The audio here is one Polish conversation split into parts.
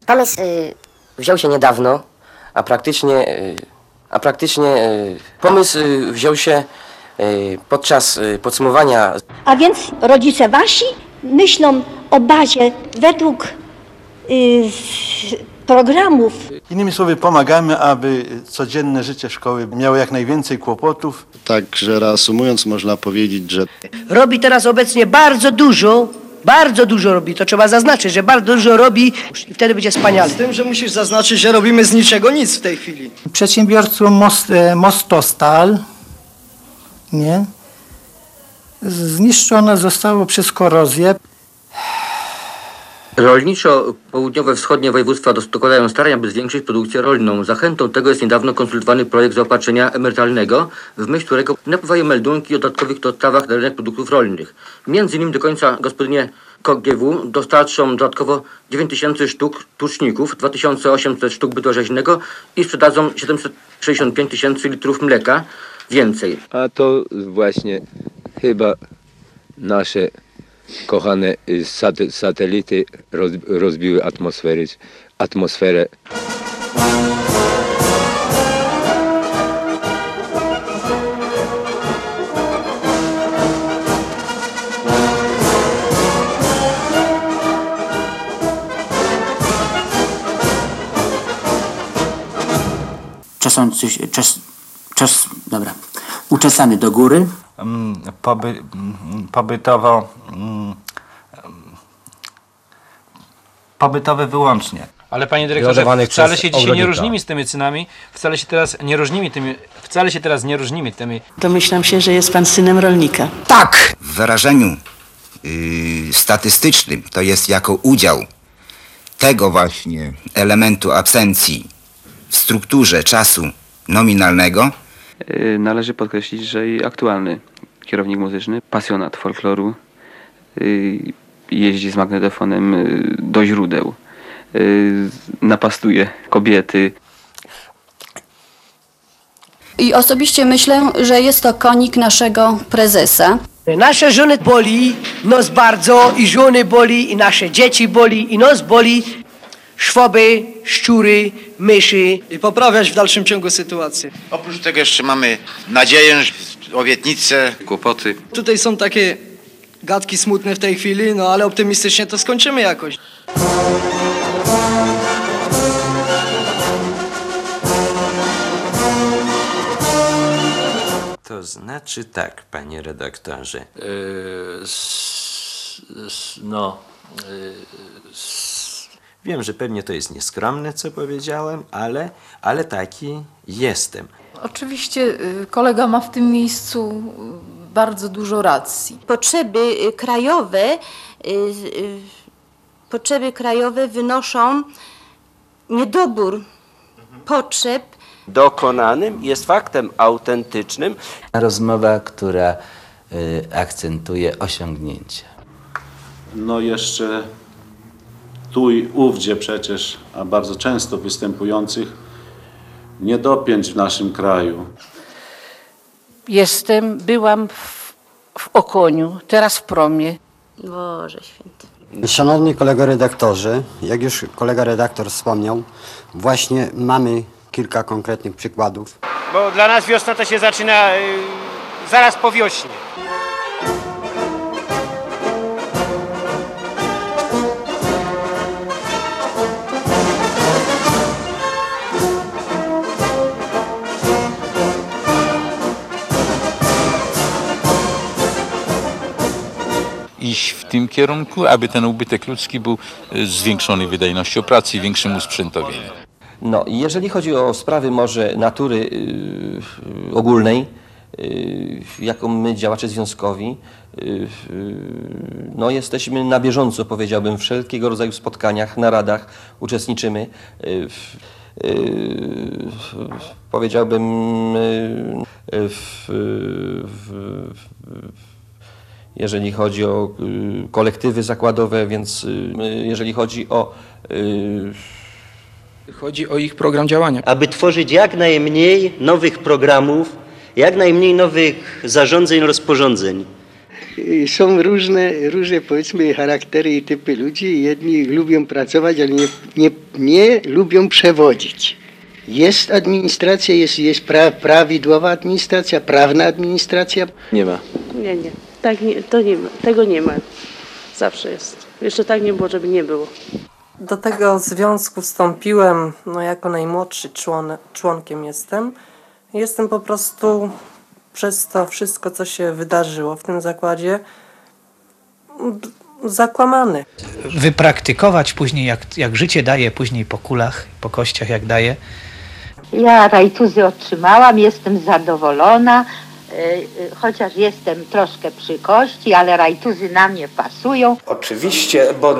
Pomysł wziął się niedawno, a praktycznie pomysł wziął się podczas podsumowania. A więc rodzice wasi myślą o bazie według programów. Innymi słowy, pomagamy, aby codzienne życie szkoły miało jak najwięcej kłopotów. Także reasumując, można powiedzieć, że robi teraz obecnie bardzo dużo robi, to trzeba zaznaczyć, że bardzo dużo robi i wtedy będzie wspaniale. Z tym, że musisz zaznaczyć, że robimy z niczego nic w tej chwili. Przedsiębiorstwo Mostostal, nie? Zniszczone zostało przez korozję. Rolniczo-południowo-wschodnie województwa dokładają starań, aby zwiększyć produkcję rolną. Zachętą tego jest niedawno konsultowany projekt zaopatrzenia emerytalnego, w myśl którego napływają meldunki o dodatkowych dostawach na rynek produktów rolnych. Między innymi do końca gospodynie KGW dostarczą dodatkowo 9000 sztuk tuczników, 2800 sztuk bydła rzeźnego i sprzedadzą 765 000 litrów mleka więcej. A to właśnie chyba nasze kochane satelity rozbiły atmosferę. Uczesany do góry. Pobytowe wyłącznie. Ale panie dyrektorze, wcale się dzisiaj nie różnimy z tymi cenami, wcale się teraz nie różnimy tymi. Domyślam się, że jest pan synem rolnika. Tak! W wyrażeniu statystycznym to jest jako udział tego właśnie elementu absencji w strukturze czasu nominalnego. Należy podkreślić, że i aktualny kierownik muzyczny, pasjonat folkloru, jeździ z magnetofonem do źródeł, napastuje kobiety. I osobiście myślę, że jest to konik naszego prezesa. Nasze żony boli, nos bardzo, i żony boli, i nasze dzieci boli, i nos boli. Szwoby, szczury, myszy. I poprawiać w dalszym ciągu sytuację. Oprócz tego jeszcze mamy nadzieję, obietnice, kłopoty. Tutaj są takie gadki smutne w tej chwili, no ale optymistycznie to skończymy jakoś. To znaczy tak, panie redaktorze. Wiem, że pewnie to jest nieskromne, co powiedziałem, ale taki jestem. Oczywiście kolega ma w tym miejscu bardzo dużo racji. Potrzeby krajowe wynoszą niedobór potrzeb. Dokonanym jest faktem autentycznym. Rozmowa, która akcentuje osiągnięcia. No jeszcze tu i ówdzie przecież, a bardzo często występujących niedopięć w naszym kraju. Byłam w Okoniu, teraz w Promie. Boże święty. Szanowni kolego redaktorzy, jak już kolega redaktor wspomniał, właśnie mamy kilka konkretnych przykładów. Bo dla nas wiosna to się zaczyna zaraz po wiośnie. Iść w tym kierunku, aby ten ubytek ludzki był zwiększony wydajnością pracy i większym usprzętowieniem. No i jeżeli chodzi o sprawy może natury ogólnej, jaką my działacze związkowi, no jesteśmy na bieżąco, powiedziałbym, w wszelkiego rodzaju spotkaniach, naradach uczestniczymy. Powiedziałbym jeżeli chodzi o kolektywy zakładowe, więc jeżeli chodzi o Chodzi o ich program działania. Aby tworzyć jak najmniej nowych programów, jak najmniej nowych zarządzeń, rozporządzeń. Są różne powiedzmy charaktery i typy ludzi. Jedni lubią pracować, ale nie lubią przewodzić. Jest administracja, jest prawidłowa administracja, prawna administracja. Nie ma. Nie. Tak nie, to nie ma. Tego nie ma. Zawsze jest. Jeszcze tak nie było, żeby nie było. Do tego związku wstąpiłem, jako najmłodszy członkiem jestem. Jestem po prostu przez to wszystko, co się wydarzyło w tym zakładzie, zakłamany. Wypraktykować później, jak życie daje później po kulach, po kościach jak daje. Ja rajtuzy otrzymałam, jestem zadowolona, chociaż jestem troszkę przy kości, ale rajtuzy na mnie pasują. Oczywiście, bo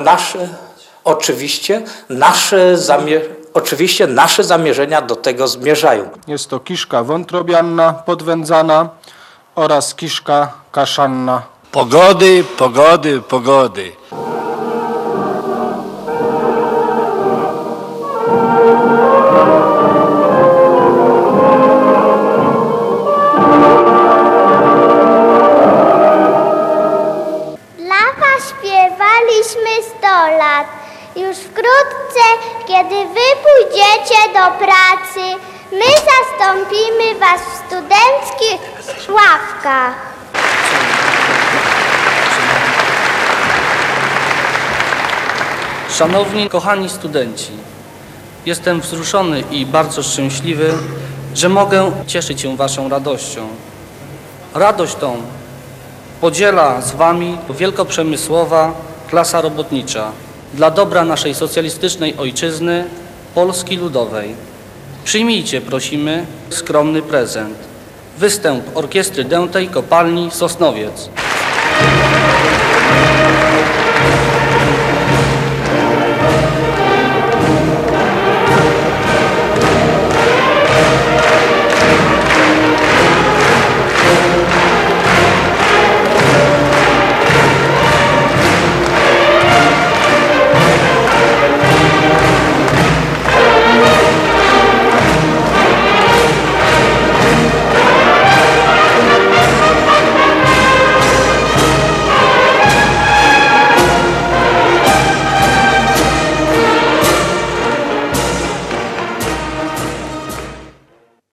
nasze zamierzenia do tego zmierzają. Jest to kiszka wątrobianna, podwędzana oraz kiszka kaszanna. Pogody, pogody, pogody. Dla was śpiewaliśmy 100 lat. Już wkrótce, kiedy wy pójdziecie do pracy, my zastąpimy was w studenckich ławkach. Szanowni, kochani studenci, jestem wzruszony i bardzo szczęśliwy, że mogę cieszyć się waszą radością. Radość tą podziela z wami wielkoprzemysłowa klasa robotnicza dla dobra naszej socjalistycznej ojczyzny, Polski Ludowej. Przyjmijcie, prosimy, skromny prezent. Występ Orkiestry Dętej Kopalni Sosnowiec.